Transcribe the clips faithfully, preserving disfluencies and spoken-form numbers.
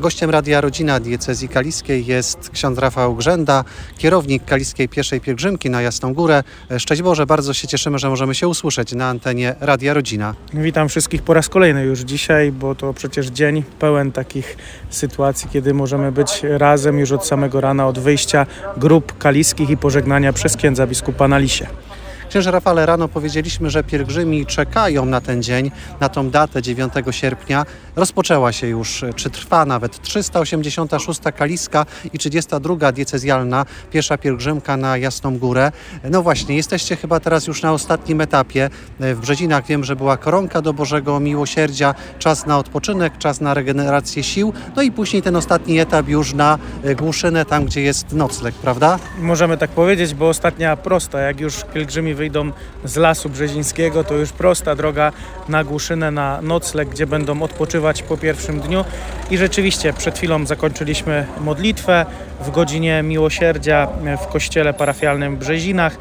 Gościem Radia Rodzina Diecezji Kaliskiej jest ksiądz Rafał Grzęda, kierownik Kaliskiej Pieszej Pielgrzymki na Jasną Górę. Szczęść Boże, bardzo się cieszymy, że możemy się usłyszeć na antenie Radia Rodzina. Witam wszystkich po raz kolejny już dzisiaj, bo to przecież dzień pełen takich sytuacji, kiedy możemy być razem już od samego rana, od wyjścia grup kaliskich i pożegnania przez księdza biskupa na Lisie. Księże Rafale, rano powiedzieliśmy, że pielgrzymi czekają na ten dzień, na tą datę dziewiątego sierpnia. Rozpoczęła się już, czy trwa nawet trzysta osiemdziesiąta szósta kaliska i trzydziesta druga diecezjalna piesza pielgrzymka na Jasną Górę. No właśnie, jesteście chyba teraz już na ostatnim etapie. W Brzezinach wiem, że była koronka do Bożego Miłosierdzia, czas na odpoczynek, czas na regenerację sił, no i później ten ostatni etap już na Głuszynę, tam gdzie jest nocleg, prawda? Możemy tak powiedzieć, bo ostatnia prosta, jak już pielgrzymi wyjdą z Lasu Brzezińskiego, to już prosta droga na Głuszynę, na nocleg, gdzie będą odpoczywać po pierwszym dniu. I rzeczywiście przed chwilą zakończyliśmy modlitwę w godzinie miłosierdzia w kościele parafialnym w Brzezinach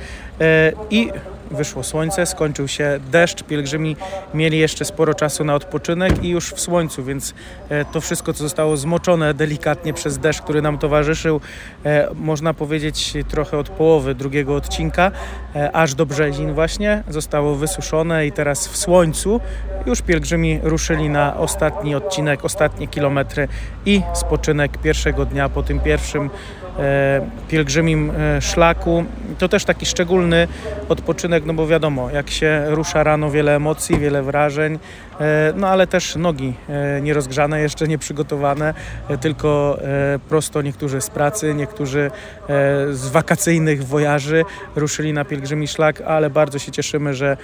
i wyszło słońce, skończył się deszcz, pielgrzymi mieli jeszcze sporo czasu na odpoczynek i już w słońcu, więc to wszystko, co zostało zmoczone delikatnie przez deszcz, który nam towarzyszył, można powiedzieć trochę od połowy drugiego odcinka, aż do Brzezin właśnie, zostało wysuszone i teraz w słońcu już pielgrzymi ruszyli na ostatni odcinek, ostatnie kilometry i spoczynek pierwszego dnia po tym pierwszym pielgrzymim szlaku. To też taki szczególny odpoczynek, no bo wiadomo, jak się rusza rano, wiele emocji, wiele wrażeń, no ale też nogi nierozgrzane, jeszcze nieprzygotowane, tylko prosto niektórzy z pracy, niektórzy z wakacyjnych wojaży ruszyli na pielgrzymi szlak, ale bardzo się cieszymy, że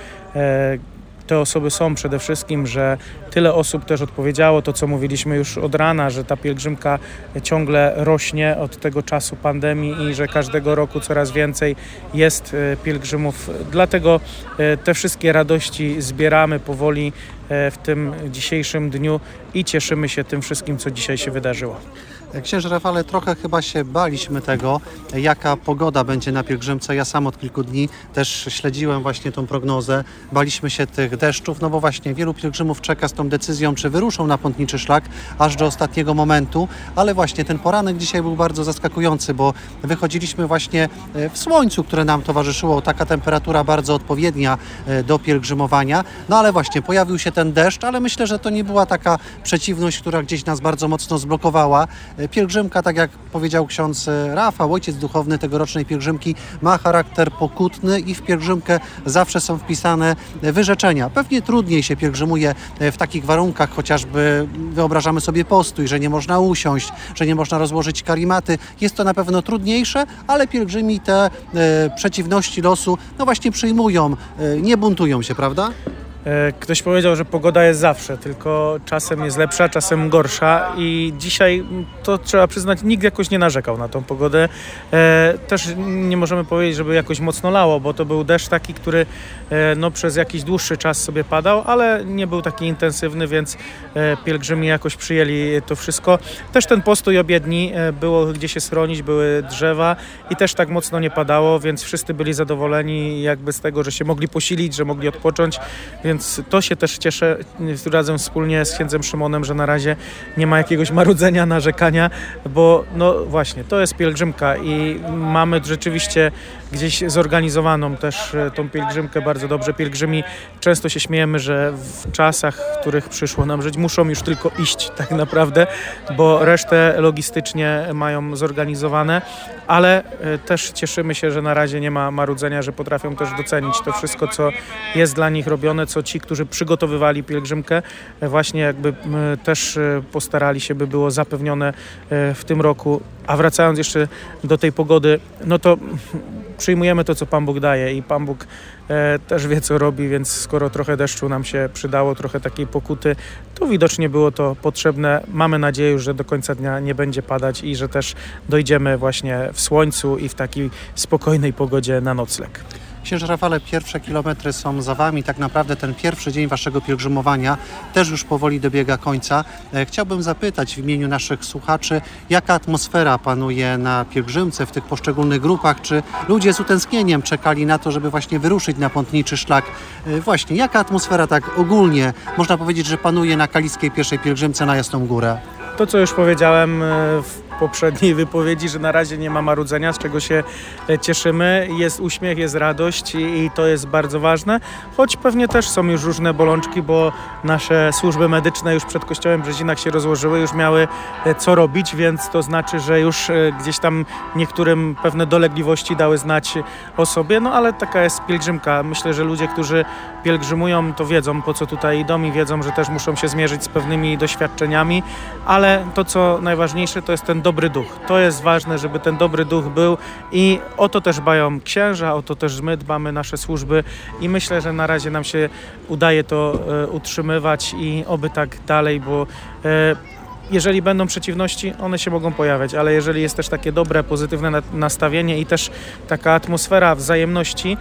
te osoby są przede wszystkim, że tyle osób też odpowiedziało, to co mówiliśmy już od rana, że ta pielgrzymka ciągle rośnie od tego czasu pandemii i że każdego roku coraz więcej jest pielgrzymów. Dlatego te wszystkie radości zbieramy powoli w tym dzisiejszym dniu i cieszymy się tym wszystkim, co dzisiaj się wydarzyło. Księże Rafale, trochę chyba się baliśmy tego, jaka pogoda będzie na pielgrzymce. Ja sam od kilku dni też śledziłem właśnie tą prognozę. Baliśmy się tych deszczów, no bo właśnie wielu pielgrzymów czeka z tą decyzją, czy wyruszą na pątniczy szlak aż do ostatniego momentu, ale właśnie ten poranek dzisiaj był bardzo zaskakujący, bo wychodziliśmy właśnie w słońcu, które nam towarzyszyło, taka temperatura bardzo odpowiednia do pielgrzymowania, no ale właśnie pojawił się ten deszcz, ale myślę, że to nie była taka przeciwność, która gdzieś nas bardzo mocno zblokowała. Pielgrzymka, tak jak powiedział ksiądz Rafał, ojciec duchowny tegorocznej pielgrzymki, ma charakter pokutny i w pielgrzymkę zawsze są wpisane wyrzeczenia. Pewnie trudniej się pielgrzymuje w takich warunkach, chociażby wyobrażamy sobie postój, że nie można usiąść, że nie można rozłożyć karimaty. Jest to na pewno trudniejsze, ale pielgrzymi te e, przeciwności losu no właśnie przyjmują, e, nie buntują się, prawda? Ktoś powiedział, że pogoda jest zawsze, tylko czasem jest lepsza, czasem gorsza i dzisiaj, to trzeba przyznać, nikt jakoś nie narzekał na tą pogodę. Też nie możemy powiedzieć, żeby jakoś mocno lało, bo to był deszcz taki, który no, przez jakiś dłuższy czas sobie padał, ale nie był taki intensywny, więc pielgrzymi jakoś przyjęli to wszystko. Też ten postój obiedni, było gdzie się schronić, były drzewa i też tak mocno nie padało, więc wszyscy byli zadowoleni jakby z tego, że się mogli posilić, że mogli odpocząć. Więc to się też cieszę razem wspólnie z księdzem Szymonem, że na razie nie ma jakiegoś marudzenia, narzekania, bo no właśnie, to jest pielgrzymka i mamy rzeczywiście gdzieś zorganizowaną też tą pielgrzymkę bardzo dobrze. Pielgrzymi często się śmiejemy, że w czasach, w których przyszło nam żyć, muszą już tylko iść tak naprawdę, bo resztę logistycznie mają zorganizowane, ale też cieszymy się, że na razie nie ma marudzenia, że potrafią też docenić to wszystko, co jest dla nich robione, co ci, którzy przygotowywali pielgrzymkę, właśnie jakby też postarali się, by było zapewnione w tym roku. A wracając jeszcze do tej pogody, no to przyjmujemy to, co Pan Bóg daje i Pan Bóg e, też wie, co robi, więc skoro trochę deszczu nam się przydało, trochę takiej pokuty, to widocznie było to potrzebne. Mamy nadzieję, że do końca dnia nie będzie padać i że też dojdziemy właśnie w słońcu i w takiej spokojnej pogodzie na nocleg. Księże Rafale, pierwsze kilometry są za Wami. Tak naprawdę ten pierwszy dzień Waszego pielgrzymowania też już powoli dobiega końca. Chciałbym zapytać w imieniu naszych słuchaczy, jaka atmosfera panuje na pielgrzymce w tych poszczególnych grupach? Czy ludzie z utęsknieniem czekali na to, żeby właśnie wyruszyć na pątniczy szlak? Właśnie, jaka atmosfera tak ogólnie można powiedzieć, że panuje na Kaliskiej Pieszej Pielgrzymce na Jasną Górę? To, co już powiedziałem w poprzedniej wypowiedzi, że na razie nie ma marudzenia, z czego się cieszymy. Jest uśmiech, jest radość i to jest bardzo ważne, choć pewnie też są już różne bolączki, bo nasze służby medyczne już przed kościołem w Brzezinach się rozłożyły, już miały co robić, więc to znaczy, że już gdzieś tam niektórym pewne dolegliwości dały znać o sobie, no ale taka jest pielgrzymka. Myślę, że ludzie, którzy pielgrzymują, to wiedzą, po co tutaj idą i wiedzą, że też muszą się zmierzyć z pewnymi doświadczeniami, ale to, co najważniejsze, to jest ten dobry duch. To jest ważne, żeby ten dobry duch był i o to też dbają księża, o to też my dbamy, nasze służby i myślę, że na razie nam się udaje to e, utrzymywać i oby tak dalej, bo e, jeżeli będą przeciwności, one się mogą pojawiać, ale jeżeli jest też takie dobre, pozytywne nastawienie i też taka atmosfera wzajemności,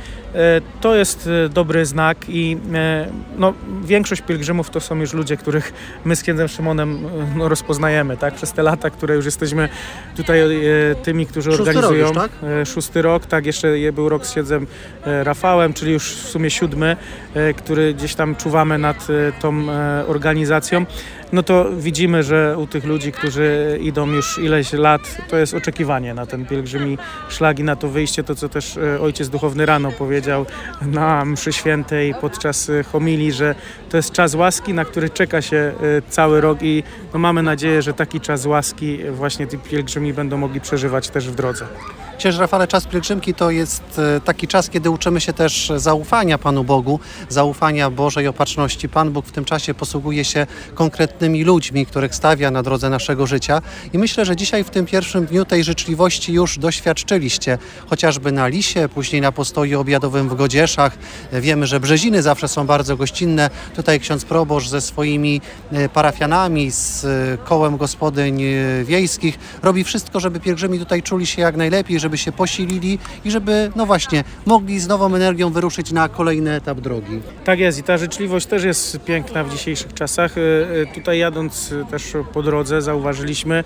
to jest dobry znak i no, większość pielgrzymów to są już ludzie, których my z księdzem Szymonem no, rozpoznajemy, tak? Przez te lata, które już jesteśmy tutaj tymi, którzy Szósty organizują. rok już, tak? Szósty rok, tak, jeszcze był rok z księdzem Rafałem, czyli już w sumie siódmy, który gdzieś tam czuwamy nad tą organizacją. No to widzimy, że u tych ludzi, którzy idą już ileś lat, to jest oczekiwanie na ten pielgrzymi szlak i na to wyjście, to co też ojciec duchowny rano powiedział na mszy świętej podczas homilii, że to jest czas łaski, na który czeka się cały rok i no mamy nadzieję, że taki czas łaski właśnie ci pielgrzymi będą mogli przeżywać też w drodze. Księże Rafale, czas pielgrzymki to jest taki czas, kiedy uczymy się też zaufania Panu Bogu, zaufania Bożej Opatrzności. Pan Bóg w tym czasie posługuje się konkretnymi ludźmi, których stawia na drodze naszego życia i myślę, że dzisiaj w tym pierwszym dniu tej życzliwości już doświadczyliście, chociażby na Lisie, później na postoju obiadowym w Godzieszach. Wiemy, że Brzeziny zawsze są bardzo gościnne. Tutaj ksiądz proboszcz ze swoimi parafianami, z kołem gospodyń wiejskich robi wszystko, żeby pielgrzymi tutaj czuli się jak najlepiej, żeby się posilili i żeby, no właśnie, mogli z nową energią wyruszyć na kolejny etap drogi. Tak jest i ta życzliwość też jest piękna w dzisiejszych czasach. Tutaj jadąc też po drodze zauważyliśmy,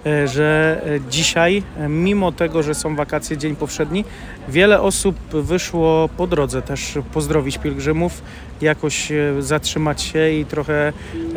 że dzisiaj, mimo tego, że są wakacje, dzień powszedni, wiele osób wyszło po drodze też pozdrowić pielgrzymów, jakoś zatrzymać się i trochę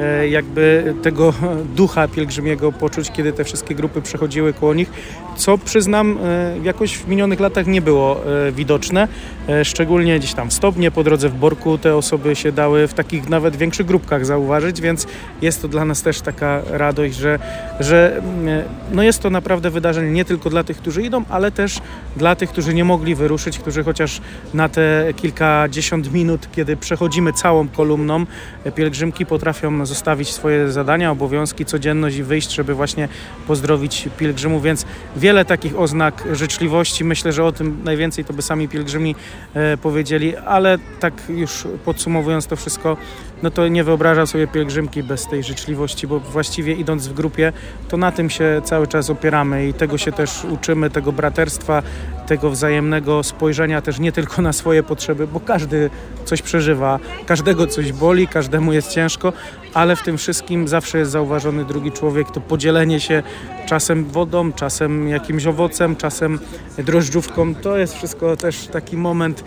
jakby tego ducha pielgrzymiego poczuć, kiedy te wszystkie grupy przechodziły koło nich, co przyznam jakoś w minionych latach nie było widoczne, szczególnie gdzieś tam w Stopnie, po drodze w Borku te osoby się dały w takich nawet większych grupkach zauważyć, więc jest to dla nas też taka radość, że, że no jest to naprawdę wydarzenie nie tylko dla tych, którzy idą, ale też dla tych, którzy nie mogli wyruszyć, którzy chociaż na te kilkadziesiąt minut, kiedy przechodzimy całą kolumną, pielgrzymki potrafią zostawić swoje zadania, obowiązki, codzienność i wyjść, żeby właśnie pozdrowić pielgrzymów, więc wiele takich oznak życzliwości. Myślę, że o tym najwięcej to by sami pielgrzymi e, powiedzieli, ale tak już podsumowując to wszystko, no to nie wyobrażam sobie pielgrzymki bez tej życzliwości, bo właściwie idąc w grupie, to na tym się cały czas opieramy i tego się też uczymy, tego braterstwa, tego wzajemnego spojrzenia też nie tylko na swoje potrzeby, bo każdy coś przeżywa, każdego coś boli, każdemu jest ciężko, ale w tym wszystkim zawsze jest zauważony drugi człowiek, to podzielenie się czasem wodą, czasem jakimś owocem, czasem drożdżówką. To jest wszystko też taki moment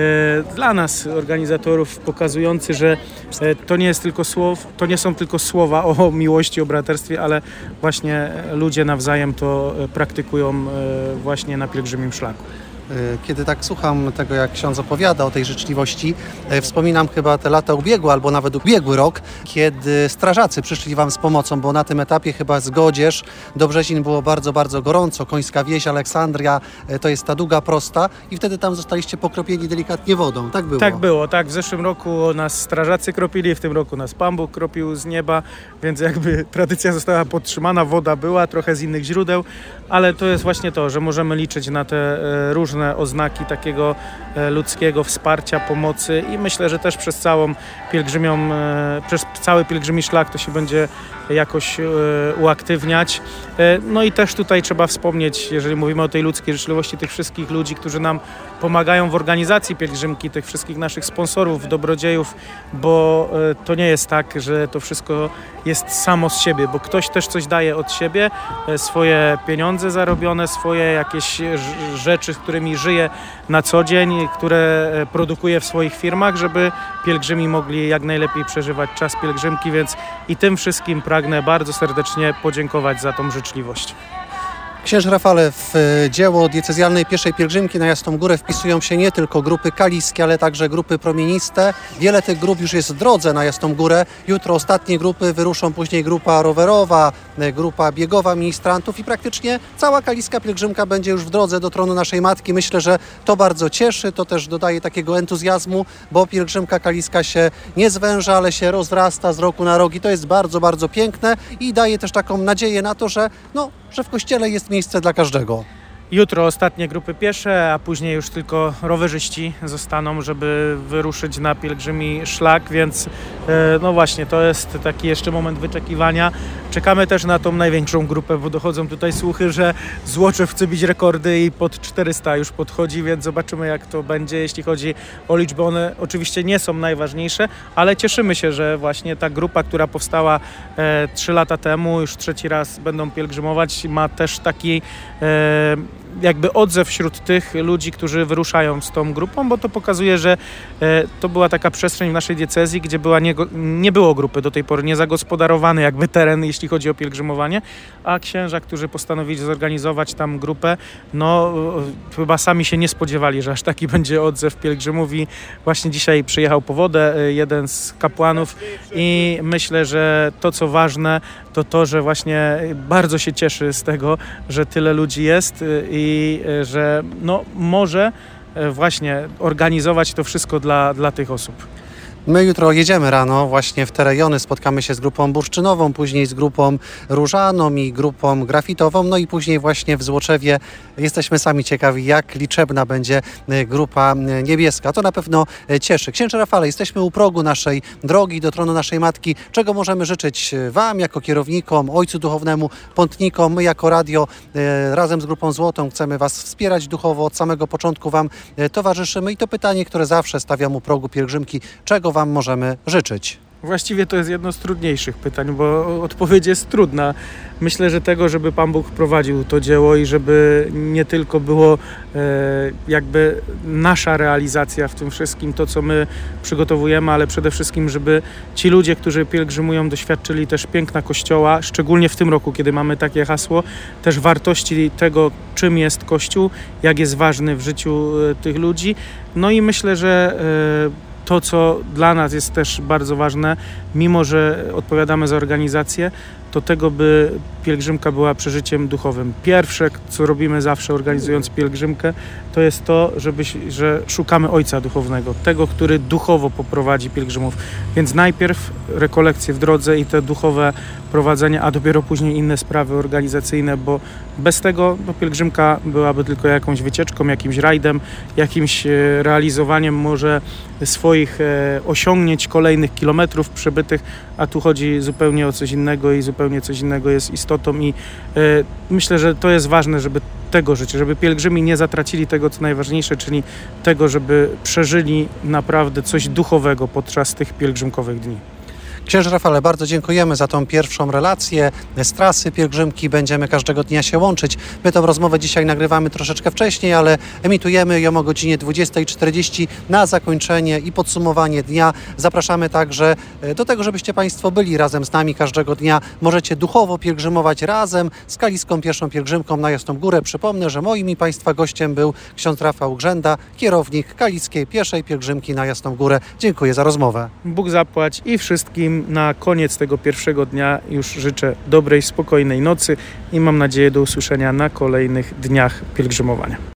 e, dla nas, organizatorów, pokazujący, że e, to nie jest tylko słow, to nie są tylko słowa o miłości, o braterstwie, ale właśnie ludzie nawzajem to praktykują e, właśnie na pielgrzymim szlaku. Kiedy tak słucham tego, jak ksiądz opowiada o tej życzliwości, wspominam chyba te lata ubiegłe, albo nawet ubiegły rok, kiedy strażacy przyszli Wam z pomocą, bo na tym etapie chyba z Godzierz do Brzezin było bardzo, bardzo gorąco. Końska Wieś, Aleksandria, to jest ta długa prosta i wtedy tam zostaliście pokropieni delikatnie wodą. Tak było? Tak było, tak. W zeszłym roku nas strażacy kropili, w tym roku nas Pan Bóg kropił z nieba, więc jakby tradycja została podtrzymana, woda była, trochę z innych źródeł, ale to jest właśnie to, że możemy liczyć na te różne oznaki takiego ludzkiego wsparcia, pomocy i myślę, że też przez całą pielgrzymią, przez cały pielgrzymi szlak to się będzie jakoś uaktywniać. No i też tutaj trzeba wspomnieć, jeżeli mówimy o tej ludzkiej życzliwości, tych wszystkich ludzi, którzy nam pomagają w organizacji pielgrzymki, tych wszystkich naszych sponsorów, dobrodziejów, bo to nie jest tak, że to wszystko jest samo z siebie, bo ktoś też coś daje od siebie, swoje pieniądze zarobione, swoje jakieś rzeczy, z którymi którymi żyję na co dzień, które produkuję w swoich firmach, żeby pielgrzymi mogli jak najlepiej przeżywać czas pielgrzymki, więc i tym wszystkim pragnę bardzo serdecznie podziękować za tą życzliwość. Księże Rafale, w dzieło diecezjalnej pieszej pielgrzymki na Jasną Górę wpisują się nie tylko grupy kaliskie, ale także grupy promieniste. Wiele tych grup już jest w drodze na Jasną Górę. Jutro ostatnie grupy wyruszą, później grupa rowerowa, grupa biegowa ministrantów i praktycznie cała kaliska pielgrzymka będzie już w drodze do tronu naszej Matki. Myślę, że to bardzo cieszy, to też dodaje takiego entuzjazmu, bo pielgrzymka kaliska się nie zwęża, ale się rozrasta z roku na rok i to jest bardzo, bardzo piękne i daje też taką nadzieję na to, że, no, że w Kościele jest miejsce dla każdego. Jutro ostatnie grupy piesze, a później już tylko rowerzyści zostaną, żeby wyruszyć na pielgrzymi szlak, więc no właśnie, to jest taki jeszcze moment wyczekiwania. Czekamy też na tą największą grupę, bo dochodzą tutaj słuchy, że Złoczew chce bić rekordy i pod czterysta już podchodzi, więc zobaczymy, jak to będzie, jeśli chodzi o liczbę. One oczywiście nie są najważniejsze, ale cieszymy się, że właśnie ta grupa, która powstała trzy lata temu, już trzeci raz będą pielgrzymować, ma też taki e, jakby odzew wśród tych ludzi, którzy wyruszają z tą grupą, bo to pokazuje, że e, to była taka przestrzeń w naszej diecezji, gdzie była nie, nie było grupy do tej pory, niezagospodarowany jakby teren, jeśli chodzi o pielgrzymowanie, a księża, którzy postanowili zorganizować tam grupę, no e, chyba sami się nie spodziewali, że aż taki będzie odzew pielgrzymów i właśnie dzisiaj przyjechał po wodę e, jeden z kapłanów i myślę, że to, co ważne, to to, że właśnie bardzo się cieszy z tego, że tyle ludzi jest i że no, może właśnie organizować to wszystko dla, dla tych osób. My jutro jedziemy rano właśnie w te rejony, spotkamy się z grupą bursztynową, później z grupą różaną i grupą grafitową, no i później właśnie w Złoczewie jesteśmy sami ciekawi, jak liczebna będzie grupa niebieska. To na pewno cieszy. Księże Rafale, jesteśmy u progu naszej drogi do tronu naszej Matki. Czego możemy życzyć Wam jako kierownikom, Ojcu Duchownemu, pątnikom? My jako radio razem z grupą Złotą chcemy Was wspierać duchowo, od samego początku Wam towarzyszymy i to pytanie, które zawsze stawiam u progu pielgrzymki, czego Wam możemy życzyć? Właściwie to jest jedno z trudniejszych pytań, bo odpowiedź jest trudna. Myślę, że tego, żeby Pan Bóg prowadził to dzieło i żeby nie tylko było e, jakby nasza realizacja w tym wszystkim, to co my przygotowujemy, ale przede wszystkim, żeby ci ludzie, którzy pielgrzymują, doświadczyli też piękna Kościoła, szczególnie w tym roku, kiedy mamy takie hasło, też wartości tego, czym jest Kościół, jak jest ważny w życiu e, tych ludzi. No i myślę, że e, to, co dla nas jest też bardzo ważne, mimo że odpowiadamy za organizację, to tego, by pielgrzymka była przeżyciem duchowym. Pierwsze, co robimy zawsze organizując pielgrzymkę, to jest to, żeby, że szukamy Ojca Duchownego, tego, który duchowo poprowadzi pielgrzymów. Więc najpierw rekolekcje w drodze i te duchowe prowadzenie, a dopiero później inne sprawy organizacyjne, bo bez tego no, pielgrzymka byłaby tylko jakąś wycieczką, jakimś rajdem, jakimś realizowaniem może swoich e, osiągnięć, kolejnych kilometrów przebytych, a tu chodzi zupełnie o coś innego i zupełnie coś innego jest istotą i e, myślę, że to jest ważne, żeby tego żyć, żeby pielgrzymi nie zatracili tego, co najważniejsze, czyli tego, żeby przeżyli naprawdę coś duchowego podczas tych pielgrzymkowych dni. Księże Rafale, bardzo dziękujemy za tą pierwszą relację z trasy pielgrzymki. Będziemy każdego dnia się łączyć. My tę rozmowę dzisiaj nagrywamy troszeczkę wcześniej, ale emitujemy ją o godzinie dwudziestej czterdzieści na zakończenie i podsumowanie dnia. Zapraszamy także do tego, żebyście Państwo byli razem z nami każdego dnia. Możecie duchowo pielgrzymować razem z kaliską pieszą pielgrzymką na Jasną Górę. Przypomnę, że moim i Państwa gościem był ksiądz Rafał Grzęda, kierownik kaliskiej pieszej pielgrzymki na Jasną Górę. Dziękuję za rozmowę. Bóg zapłać i wszystkim na koniec tego pierwszego dnia już życzę dobrej, spokojnej nocy i mam nadzieję do usłyszenia na kolejnych dniach pielgrzymowania.